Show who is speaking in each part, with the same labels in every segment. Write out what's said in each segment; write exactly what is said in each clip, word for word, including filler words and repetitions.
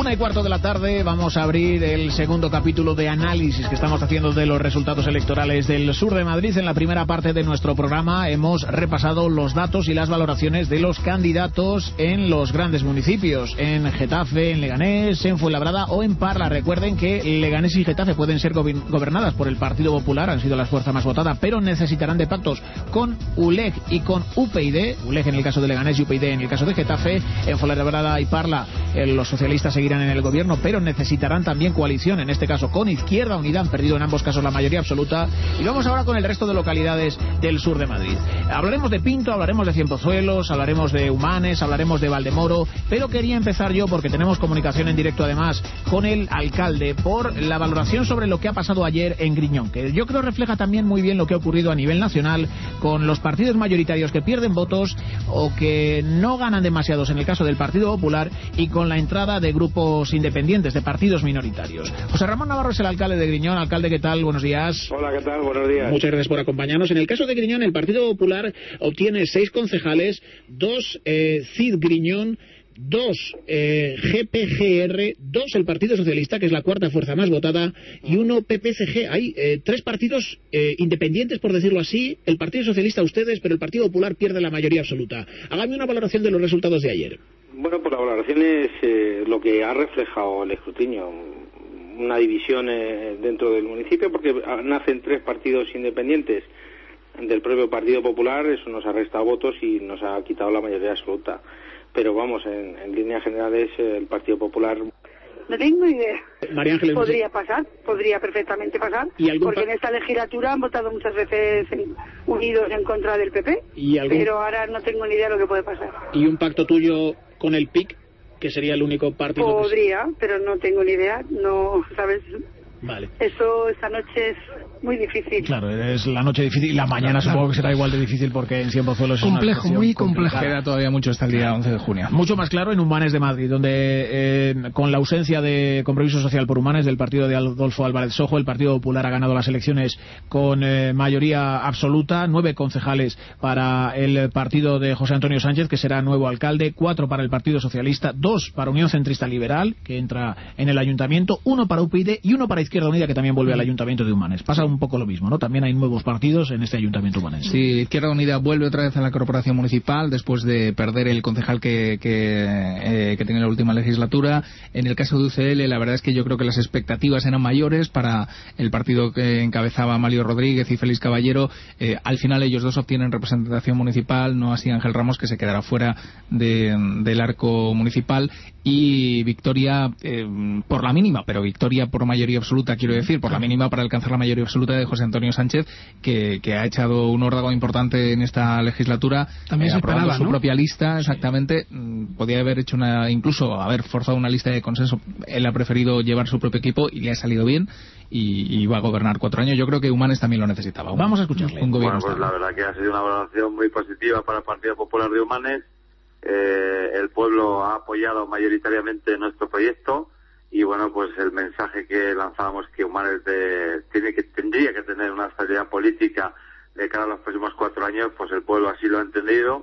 Speaker 1: Una y cuarto de la tarde vamos a abrir el segundo capítulo de análisis que estamos haciendo de los resultados electorales del sur de Madrid. En la primera parte de nuestro programa hemos repasado los datos y las valoraciones de los candidatos en los grandes municipios, en Getafe, en Leganés, en Fuenlabrada o en Parla. Recuerden que Leganés y Getafe pueden ser gobernadas por el Partido Popular, han sido las fuerzas más votadas, pero necesitarán de pactos con U L E G y con U P y D. U L E G en el caso de Leganés y U P y D en el caso de Getafe. En Fuenlabrada y Parla eh, los socialistas seguirán en el gobierno, pero necesitarán también coalición, en este caso con Izquierda Unida. Han perdido en ambos casos la mayoría absoluta. Y vamos ahora con el resto de localidades del sur de Madrid. Hablaremos de Pinto, hablaremos de Cienpozuelos, hablaremos de Humanes, hablaremos de Valdemoro, pero quería empezar yo, porque tenemos comunicación en directo además con el alcalde, por la valoración sobre lo que ha pasado ayer en Griñón, que yo creo refleja también muy bien lo que ha ocurrido a nivel nacional con los partidos mayoritarios que pierden votos o que no ganan demasiados en el caso del Partido Popular, y con la entrada de grupos independientes, de partidos minoritarios. José Ramón Navarro es el alcalde de Griñón. Alcalde, ¿qué tal? Buenos días.
Speaker 2: Hola, ¿qué tal? Buenos días.
Speaker 1: Muchas gracias por acompañarnos. En el caso de Griñón, el Partido Popular obtiene seis concejales, dos eh, C I D Griñón, dos eh, G P G R, dos el Partido Socialista, que es la cuarta fuerza más votada, y uno P P C G. Hay eh, tres partidos eh, independientes, por decirlo así. El Partido Socialista, ustedes, pero el Partido Popular pierde la mayoría absoluta. Hágame una valoración de los resultados de ayer.
Speaker 2: Bueno, pues la valoración es eh, lo que ha reflejado el escrutinio. Una división eh, dentro del municipio, porque nacen tres partidos independientes del propio Partido Popular. Eso nos ha restado votos y nos ha quitado la mayoría absoluta. Pero vamos, en, en líneas generales, el Partido Popular...
Speaker 3: No tengo idea.
Speaker 1: María Ángeles,
Speaker 3: podría pasar, podría perfectamente pasar, porque en esta legislatura han votado muchas veces en, unidos en contra del P P, ¿Y algún... pero ahora no tengo ni idea de lo que puede pasar.
Speaker 1: ¿Y un pacto tuyo con el P I C, que sería el único partido?
Speaker 3: Podría,
Speaker 1: que...
Speaker 3: pero no tengo ni idea, no, ¿sabes?
Speaker 1: Vale.
Speaker 3: Eso esta noche es muy difícil.
Speaker 1: Claro, es la noche difícil y la mañana claro, supongo que será igual de difícil, porque en Cienpozuelos es
Speaker 4: complejo,
Speaker 1: una
Speaker 4: muy complejo.
Speaker 1: Queda todavía mucho hasta el día once de junio. Mucho más claro en Humanes de Madrid, donde eh, con la ausencia de compromiso social por Humanes del partido de Adolfo Álvarez Sojo, el Partido Popular ha ganado las elecciones con eh, mayoría absoluta. Nueve concejales para el partido de José Antonio Sánchez, que será nuevo alcalde, cuatro para el Partido Socialista, dos para Unión Centrista Liberal, que entra en el ayuntamiento, uno para U P y D y uno para Izquierda Unida, que también vuelve al ayuntamiento de Humanes. Pasa un poco lo mismo, ¿no? También hay nuevos partidos en este ayuntamiento humanense.
Speaker 4: Sí, Izquierda Unida vuelve otra vez a la corporación municipal después de perder el concejal que, que, eh, que tenía la última legislatura. En el caso de U C L, la verdad es que yo creo que las expectativas eran mayores para el partido que encabezaba Mario Rodríguez y Félix Caballero. Eh, al final ellos dos obtienen representación municipal, no así Ángel Ramos, que se quedará fuera de, del arco municipal. Y victoria eh, por la mínima, pero victoria por mayoría absoluta, quiero decir, por la mínima para alcanzar la mayoría absoluta de José Antonio Sánchez, que, que ha echado un órdago importante en esta legislatura,
Speaker 5: también eh, se
Speaker 4: aprobando
Speaker 5: esperaba,
Speaker 4: su
Speaker 5: ¿no?
Speaker 4: propia lista, exactamente. Sí. Podía haber hecho una, incluso haber forzado una lista de consenso. Él ha preferido llevar su propio equipo y le ha salido bien, y, y va a gobernar cuatro años. Yo creo que Humanes también lo necesitaba.
Speaker 1: Vamos a escucharle.
Speaker 4: Un
Speaker 6: bueno, pues la verdad que ha sido una valoración muy positiva para el Partido Popular de Humanes. Eh, el pueblo ha apoyado mayoritariamente nuestro proyecto y bueno, pues el mensaje que lanzábamos, que Humanes de, tiene que tendría que tener una estabilidad política de cara a los próximos cuatro años, pues el pueblo así lo ha entendido.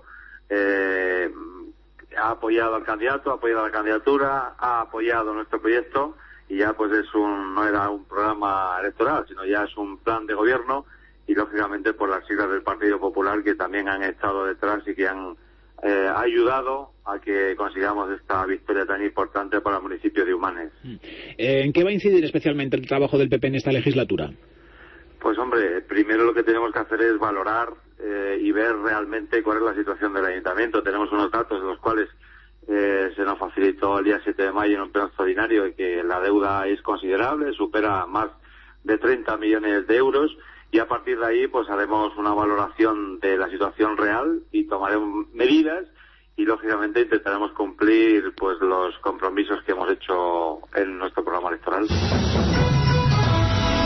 Speaker 6: Eh, ha apoyado al candidato, ha apoyado la candidatura, ha apoyado nuestro proyecto y ya pues es un, no era un programa electoral, sino ya es un plan de gobierno, y lógicamente por las siglas del Partido Popular, que también han estado detrás y que han Eh, ha ayudado a que consigamos esta victoria tan importante para el municipio de Humanes.
Speaker 1: Eh, ¿En qué va a incidir especialmente el trabajo del P P en esta legislatura?
Speaker 6: Pues hombre, primero lo que tenemos que hacer es valorar eh, y ver realmente cuál es la situación del ayuntamiento. Tenemos unos datos en los cuales eh, se nos facilitó el día siete de mayo en un pleno extraordinario, y que la deuda es considerable, supera más de treinta millones de euros. Y a partir de ahí pues haremos una valoración de la situación real y tomaremos medidas, y lógicamente intentaremos cumplir pues los compromisos que hemos hecho en nuestro programa electoral.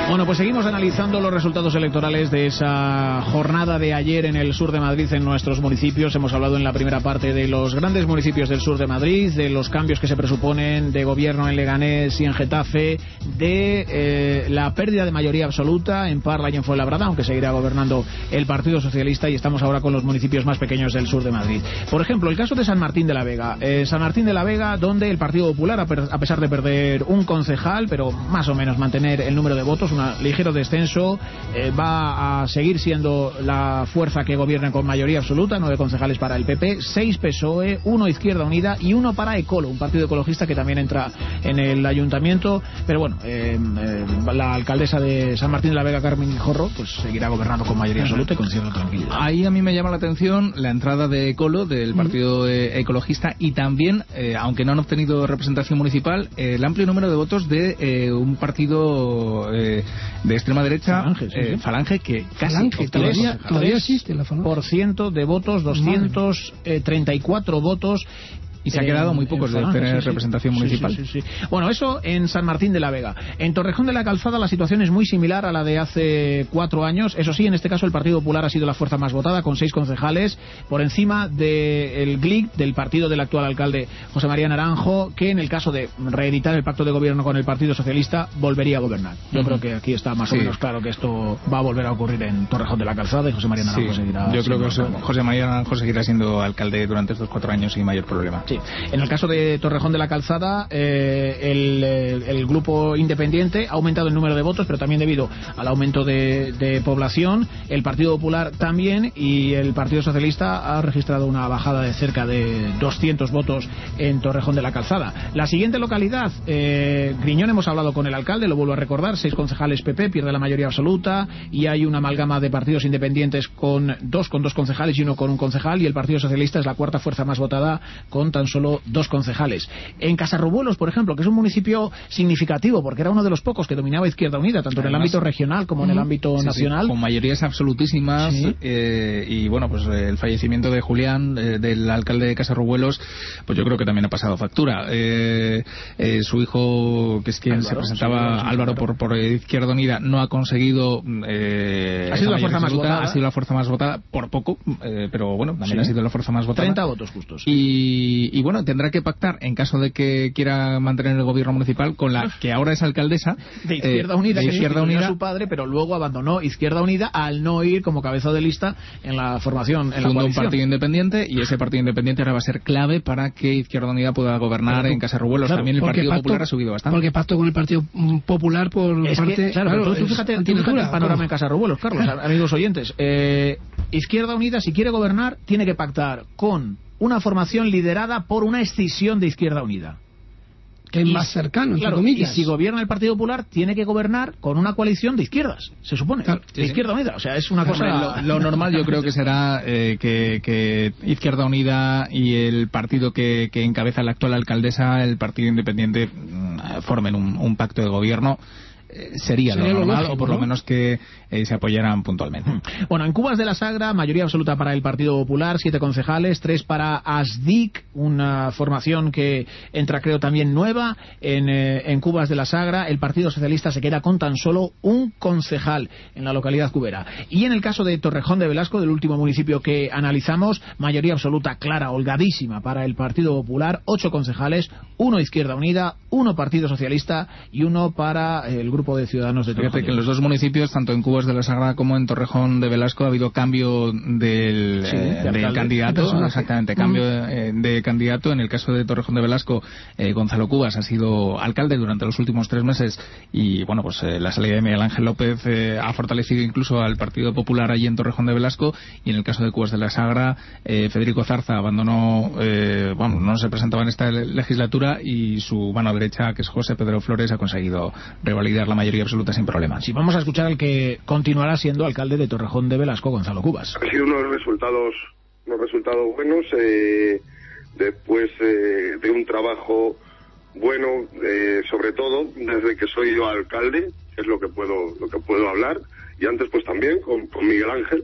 Speaker 1: Bueno, pues seguimos analizando los resultados electorales de esa jornada de ayer en el sur de Madrid, en nuestros municipios. Hemos hablado en la primera parte de los grandes municipios del sur de Madrid, de los cambios que se presuponen de gobierno en Leganés y en Getafe, de eh, la pérdida de mayoría absoluta en Parla y en Fuenlabrada, aunque seguirá gobernando el Partido Socialista, y estamos ahora con los municipios más pequeños del sur de Madrid. Por ejemplo, el caso de San Martín de la Vega. Eh, San Martín de la Vega, donde el Partido Popular, a pesar de perder un concejal, pero más o menos mantener el número de votos, un ligero descenso, eh, va a seguir siendo la fuerza que gobierna con mayoría absoluta, nueve concejales para el P P, seis P S O E, uno Izquierda Unida y uno para Ecolo, un partido ecologista que también entra en el ayuntamiento. Pero bueno, eh, eh, la alcaldesa de San Martín de la Vega, Carmen Jorro, pues seguirá gobernando con mayoría absoluta y con cierta tranquilidad.
Speaker 4: Ahí a mí me llama la atención la entrada de Ecolo, del partido eh, ecologista, y también, eh, aunque no han obtenido representación municipal, eh, el amplio número de votos de eh, un partido eh, de extrema derecha, Falange, sí, eh, sí. Falange que casi
Speaker 5: Falange, todavía, todavía existe la Falange.
Speaker 1: Por ciento de votos, doscientos treinta y cuatro votos.
Speaker 4: Y se ha quedado muy pocos de tener sí, representación
Speaker 1: sí,
Speaker 4: municipal.
Speaker 1: Sí, sí, sí. Bueno, eso en San Martín de la Vega. En Torrejón de la Calzada la situación es muy similar a la de hace cuatro años. Eso sí, en este caso el Partido Popular ha sido la fuerza más votada, con seis concejales, por encima del G L I C, del partido del actual alcalde José María Naranjo, que en el caso de reeditar el pacto de gobierno con el Partido Socialista, volvería a gobernar. Yo uh-huh. creo que aquí está más sí. o menos claro que esto va a volver a ocurrir en Torrejón de la Calzada, y José María Naranjo
Speaker 4: sí.
Speaker 1: seguirá...
Speaker 4: Yo creo que José, José María Naranjo seguirá siendo alcalde durante estos cuatro años sin mayor problema.
Speaker 1: Sí. En el caso de Torrejón de la Calzada, eh, el, el, el grupo independiente ha aumentado el número de votos, pero también debido al aumento de, de población. El Partido Popular también, y el Partido Socialista ha registrado una bajada de cerca de doscientos votos en Torrejón de la Calzada. La siguiente localidad, eh, Griñón, hemos hablado con el alcalde, lo vuelvo a recordar, seis concejales P P, pierde la mayoría absoluta, y hay una amalgama de partidos independientes con dos con dos concejales y uno con un concejal, y el Partido Socialista es la cuarta fuerza más votada con tan solo dos concejales. En Casarrubuelos, por ejemplo, que es un municipio significativo porque era uno de los pocos que dominaba Izquierda Unida, tanto Además, en el ámbito regional como en el ámbito sí, nacional.
Speaker 4: Sí, con mayorías absolutísimas, sí. eh, y bueno, pues el fallecimiento de Julián, eh, del alcalde de Casarrubuelos, pues yo creo que también ha pasado factura. Eh, eh, su hijo, que es quien Álvaro, se presentaba, sí, Álvaro, por, por Izquierda Unida, no ha conseguido... Eh,
Speaker 1: ha sido la fuerza más votada.
Speaker 4: Ha sido la fuerza más votada, por poco, eh, pero bueno, también sí. ha sido la fuerza más votada.
Speaker 1: treinta votos justos.
Speaker 4: Y, y bueno, tendrá que pactar, en caso de que quiera mantener el gobierno municipal, con la que ahora es alcaldesa
Speaker 1: de Izquierda Unida,
Speaker 4: eh, de Izquierda
Speaker 1: que
Speaker 4: Unida,
Speaker 1: a su padre, pero luego abandonó Izquierda Unida al no ir como cabeza de lista en la formación, en la coalición.
Speaker 4: Un partido independiente, y ese partido independiente ahora va a ser clave para que Izquierda Unida pueda gobernar en Casarrubuelos. Claro, también el Partido pacto, Popular ha subido bastante.
Speaker 5: Porque pacto con el Partido Popular por
Speaker 1: es
Speaker 5: parte...
Speaker 1: Que, claro, claro, tú, tú fíjate, tú fíjate el panorama ¿cómo? En Casarrubuelos, Carlos, amigos oyentes. Eh, Izquierda Unida, si quiere gobernar, tiene que pactar con una formación liderada por una escisión de Izquierda Unida,
Speaker 5: que es más cercano, entre
Speaker 1: claro,
Speaker 5: comillas.
Speaker 1: Y si gobierna el Partido Popular, tiene que gobernar con una coalición de izquierdas, se supone, claro, sí, de Izquierda Unida. O sea, es una cosa...
Speaker 4: Lo, lo normal yo creo que será eh, que, que Izquierda Unida y el partido que, que encabeza la actual alcaldesa, el Partido Independiente, formen un, un pacto de gobierno. Sería, Sería lo normal, lo lógico, o por ¿no? lo menos que eh, se apoyaran puntualmente.
Speaker 1: Bueno, en Cubas de la Sagra, mayoría absoluta para el Partido Popular, siete concejales, tres para ASDIC, una formación que entra, creo, también nueva en, eh, en Cubas de la Sagra. El Partido Socialista se queda con tan solo un concejal en la localidad cubera. Y en el caso de Torrejón de Velasco, del último municipio que analizamos, mayoría absoluta clara, holgadísima para el Partido Popular, ocho concejales, uno Izquierda Unida, uno Partido Socialista y uno para el grupo de Ciudadanos de Torrejón.
Speaker 4: Fíjate que en los dos municipios, tanto en Cubas de la Sagra como en Torrejón de Velasco, ha habido cambio del,
Speaker 1: sí,
Speaker 4: eh,
Speaker 1: de
Speaker 4: del candidato, exactamente, cambio eh, de candidato. En el caso de Torrejón de Velasco, eh, Gonzalo Cubas ha sido alcalde durante los últimos tres meses, y bueno, pues eh, la salida de Miguel Ángel López eh, ha fortalecido incluso al Partido Popular allí en Torrejón de Velasco. Y en el caso de Cubas de la Sagra, eh, Federico Zarza abandonó, eh, bueno, no se presentaba en esta legislatura, y su mano derecha, que es José Pedro Flores, ha conseguido revalidar la mayoría absoluta sin problemas.
Speaker 1: Sí, vamos a escuchar al que continuará siendo alcalde de Torrejón de Velasco, Gonzalo Cubas.
Speaker 7: Ha sido unos resultados, unos resultados buenos, eh, después eh, de un trabajo bueno, eh, sobre todo desde que soy yo alcalde, es lo que puedo, lo que puedo hablar, y antes pues también con, con Miguel Ángel.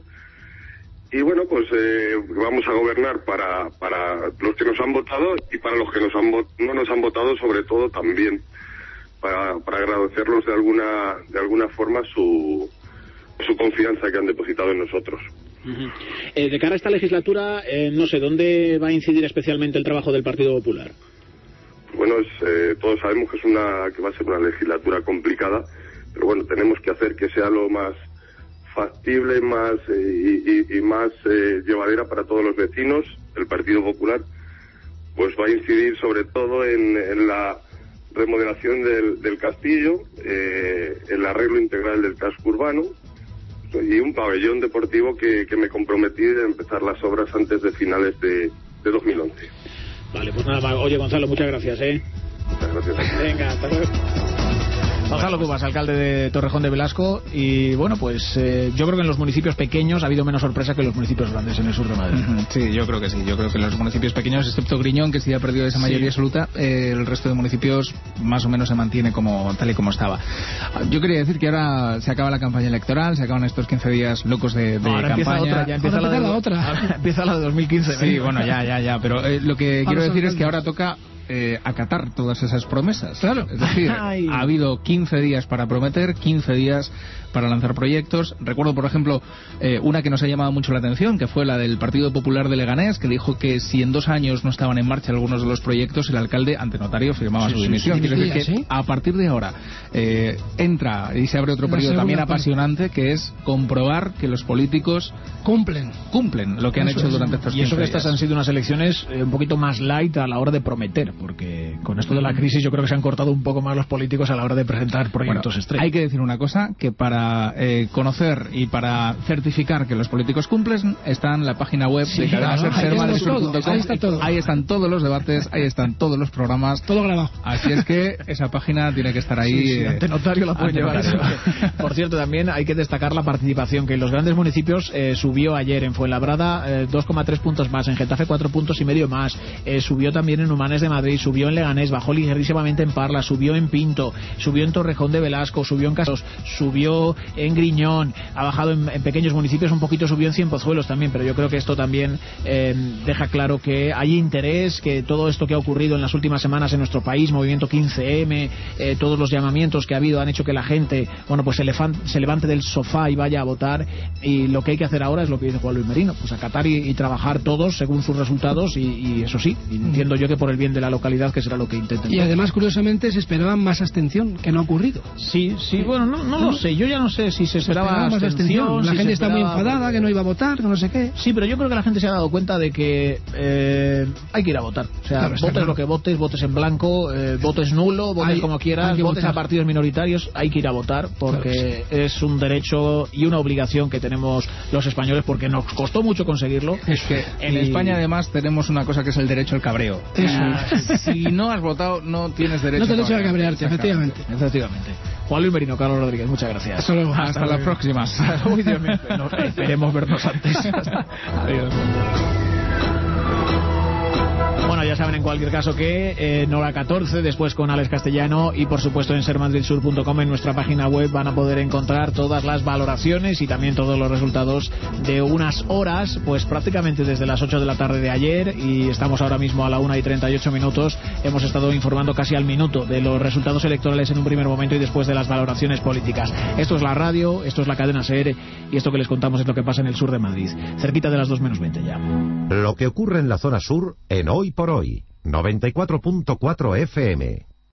Speaker 7: Y bueno, pues eh, vamos a gobernar para, para los que nos han votado y para los que nos han no nos han votado, sobre todo también. para, para agradecerlos de alguna, de alguna forma su, su confianza que han depositado en nosotros.
Speaker 1: Uh-huh. Eh, de cara a esta legislatura, eh, no sé, ¿dónde va a incidir especialmente el trabajo del Partido Popular?
Speaker 7: Bueno, es, eh, todos sabemos que es una que va a ser una legislatura complicada, pero bueno, tenemos que hacer que sea lo más factible, más eh, y, y, y más eh, llevadera para todos los vecinos. El Partido Popular pues va a incidir sobre todo en, en la remodelación del, del castillo, eh, el arreglo integral del casco urbano y un pabellón deportivo que, que me comprometí de empezar las obras antes de finales de, de dos mil once.
Speaker 1: Vale, pues nada más. Oye, Gonzalo, muchas gracias, ¿eh?
Speaker 7: Muchas gracias.
Speaker 1: Venga, hasta luego. Gonzalo Cubas, alcalde de Torrejón de Velasco. Y bueno, pues eh, yo creo que en los municipios pequeños ha habido menos sorpresa que en los municipios grandes en el sur de Madrid.
Speaker 4: Sí, yo creo que sí. Yo creo que en los municipios pequeños, excepto Griñón, que sí ha perdido esa mayoría sí. absoluta, eh, el resto de municipios más o menos se mantiene como tal y como estaba. Yo quería decir que ahora se acaba la campaña electoral, se acaban estos quince días locos de, de
Speaker 1: ahora
Speaker 4: campaña.
Speaker 1: Empieza otra, ya empieza
Speaker 5: ahora
Speaker 1: la, de,
Speaker 5: la otra.
Speaker 1: Empieza la de dos mil quince.
Speaker 4: Sí, bueno, ya, ya, ya. Pero eh, lo que quiero decir es que ahora toca Eh, acatar todas esas promesas.
Speaker 5: Claro.
Speaker 4: Es decir, Ay. ha habido quince días para prometer, quince días para lanzar proyectos. Recuerdo, por ejemplo, eh, una que nos ha llamado mucho la atención, que fue la del Partido Popular de Leganés, que dijo que si en dos años no estaban en marcha algunos de los proyectos, el alcalde, ante notario, firmaba sí, su dimisión. Sí, sí, Quiere decir que ¿sí? a partir de ahora eh, entra y se abre otro periodo también apasionante, parte. que es comprobar que los políticos
Speaker 5: cumplen
Speaker 4: cumplen lo que han
Speaker 5: eso
Speaker 4: hecho
Speaker 5: es.
Speaker 4: durante estos
Speaker 1: Y eso que
Speaker 4: días.
Speaker 1: estas han sido unas elecciones eh, un poquito más light a la hora de prometer, porque con esto de la crisis yo creo que se han cortado un poco más los políticos a la hora de presentar proyectos
Speaker 4: bueno,
Speaker 1: estrella.
Speaker 4: Hay que decir una cosa, que para eh, conocer y para certificar que los políticos cumplen está en la página web
Speaker 5: sí,
Speaker 4: de cadena ser ser madrid sur punto com.
Speaker 5: Ahí está todo.
Speaker 4: Ahí están todos los debates, ahí están todos los programas.
Speaker 5: Todo grabado.
Speaker 4: Así es que esa página tiene que estar ahí.
Speaker 1: Sí, sí,
Speaker 4: eh,
Speaker 1: ante notario la pueden llevar. Por cierto, también hay que destacar la participación que en los grandes municipios eh, subió ayer en Fuenlabrada eh, dos coma tres puntos más, en Getafe cuatro puntos y medio más, eh, subió también en Humanes de Madrid, subió en Leganés, bajó ligerísimamente en Parla, subió en Pinto, subió en Torrejón de Velasco, subió en Casos, subió en Griñón, ha bajado en, en pequeños municipios un poquito, subió en Cienpozuelos también, pero yo creo que esto también eh, deja claro que hay interés, que todo esto que ha ocurrido en las últimas semanas en nuestro país, movimiento quince eme, eh, todos los llamamientos que ha habido han hecho que la gente, bueno, pues se, lefan, se levante del sofá y vaya a votar, y lo que hay que hacer ahora es lo que dice Juan Luis Merino, pues acatar y, y trabajar todos según sus resultados, y, y eso sí, entiendo yo que por el bien de la localidad, que será lo que intenten.
Speaker 5: Y además, curiosamente, se esperaba más abstención, que no ha ocurrido.
Speaker 1: Sí, sí, bueno, no, no, no lo sé, yo ya no sé si se esperaba, se esperaba más abstención,
Speaker 5: la
Speaker 1: si
Speaker 5: gente
Speaker 1: esperaba...
Speaker 5: está muy enfadada, que no iba a votar, que no sé qué.
Speaker 1: Sí, pero yo creo que la gente se ha dado cuenta de que eh, hay que ir a votar, o sea, claro, votes claro. lo que votes, votes en blanco, eh, votes nulo, votes hay, como quieras, votes votar. a partidos minoritarios, hay que ir a votar, porque claro, sí. es un derecho y una obligación que tenemos los españoles, porque nos costó mucho conseguirlo.
Speaker 4: Es que en y... España además tenemos una cosa que es el derecho al cabreo.
Speaker 5: Eso.
Speaker 4: Ah, si no has votado, no tienes derecho
Speaker 5: no te
Speaker 4: a
Speaker 5: derecho a cabrearte, efectivamente.
Speaker 1: Efectivamente. Juan Luis Merino, Carlos Rodríguez, muchas gracias.
Speaker 5: Hasta luego.
Speaker 4: Hasta, Hasta la próxima.
Speaker 1: Uy, Dios mío, no, esperemos vernos antes. Adiós. Bueno, ya saben en cualquier caso que eh, en hora catorce, después con Alex Castellano y por supuesto en ser madrid sur punto com, en nuestra página web van a poder encontrar todas las valoraciones y también todos los resultados de unas horas, pues prácticamente desde las ocho de la tarde de ayer, y estamos ahora mismo a la una y treinta y ocho minutos. Hemos estado informando casi al minuto de los resultados electorales en un primer momento y después de las valoraciones políticas. Esto es la radio, esto es la cadena SER, y esto que les contamos es lo que pasa en el sur de Madrid, cerquita de las dos menos veinte ya.
Speaker 8: Lo que ocurre en la zona sur en Hoy por Hoy, noventa y cuatro punto cuatro F M.